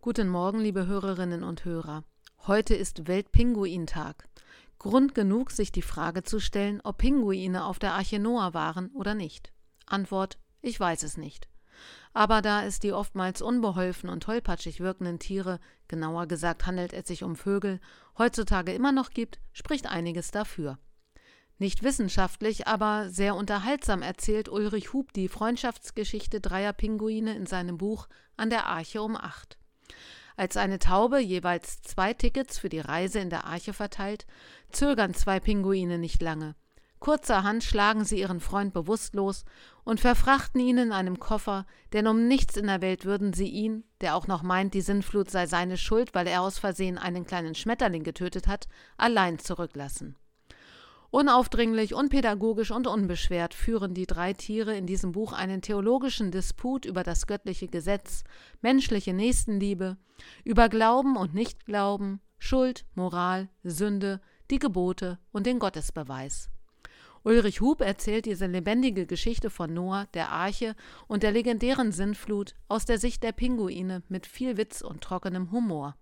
Guten Morgen, liebe Hörerinnen und Hörer. Heute ist Weltpinguintag. Grund genug, sich die Frage zu stellen, ob Pinguine auf der Arche Noah waren oder nicht. Antwort: Ich weiß es nicht. Aber da es die oftmals unbeholfen und tollpatschig wirkenden Tiere, genauer gesagt handelt es sich um Vögel, heutzutage immer noch gibt, spricht einiges dafür. Nicht wissenschaftlich, aber sehr unterhaltsam erzählt Ulrich Huub die Freundschaftsgeschichte dreier Pinguine in seinem Buch An der Arche um 8. Als eine Taube jeweils 2 Tickets für die Reise in der Arche verteilt, zögern 2 Pinguine nicht lange. Kurzerhand schlagen sie ihren Freund bewusstlos und verfrachten ihn in einem Koffer, denn um nichts in der Welt würden sie ihn, der auch noch meint, die Sintflut sei seine Schuld, weil er aus Versehen einen kleinen Schmetterling getötet hat, allein zurücklassen. Unaufdringlich, unpädagogisch und unbeschwert führen die 3 Tiere in diesem Buch einen theologischen Disput über das göttliche Gesetz, menschliche Nächstenliebe, über Glauben und Nichtglauben, Schuld, Moral, Sünde, die Gebote und den Gottesbeweis. Ulrich Huub erzählt diese lebendige Geschichte von Noah, der Arche und der legendären Sintflut aus der Sicht der Pinguine mit viel Witz und trockenem Humor.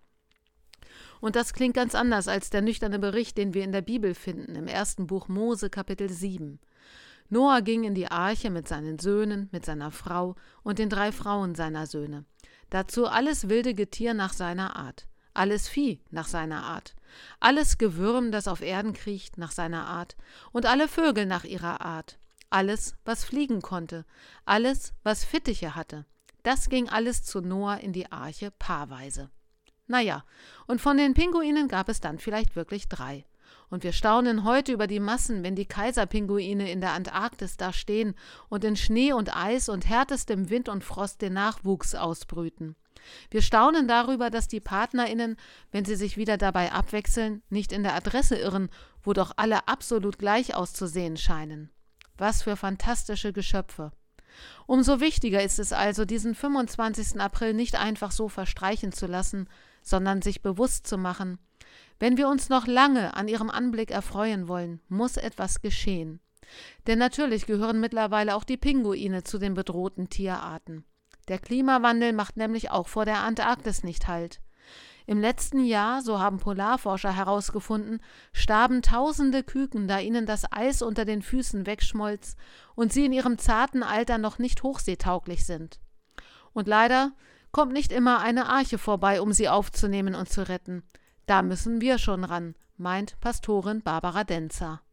Und das klingt ganz anders als der nüchterne Bericht, den wir in der Bibel finden, im 1. Buch Mose, Kapitel 7. Noah ging in die Arche mit seinen Söhnen, mit seiner Frau und den 3 Frauen seiner Söhne. Dazu alles wilde Getier nach seiner Art, alles Vieh nach seiner Art, alles Gewürm, das auf Erden kriecht, nach seiner Art und alle Vögel nach ihrer Art, alles, was fliegen konnte, alles, was Fittiche hatte. Das ging alles zu Noah in die Arche paarweise. Naja, und von den Pinguinen gab es dann vielleicht wirklich 3. Und wir staunen heute über die Massen, wenn die Kaiserpinguine in der Antarktis da stehen und in Schnee und Eis und härtestem Wind und Frost den Nachwuchs ausbrüten. Wir staunen darüber, dass die PartnerInnen, wenn sie sich wieder dabei abwechseln, nicht in der Adresse irren, wo doch alle absolut gleich auszusehen scheinen. Was für fantastische Geschöpfe. Umso wichtiger ist es also, diesen 25. April nicht einfach so verstreichen zu lassen, sondern sich bewusst zu machen: Wenn wir uns noch lange an ihrem Anblick erfreuen wollen, muss etwas geschehen. Denn natürlich gehören mittlerweile auch die Pinguine zu den bedrohten Tierarten. Der Klimawandel macht nämlich auch vor der Antarktis nicht Halt. Im letzten Jahr, so haben Polarforscher herausgefunden, starben tausende Küken, da ihnen das Eis unter den Füßen wegschmolz und sie in ihrem zarten Alter noch nicht hochseetauglich sind. Und leider kommt nicht immer eine Arche vorbei, um sie aufzunehmen und zu retten. Da müssen wir schon ran, meint Pastorin Barbara Denzer.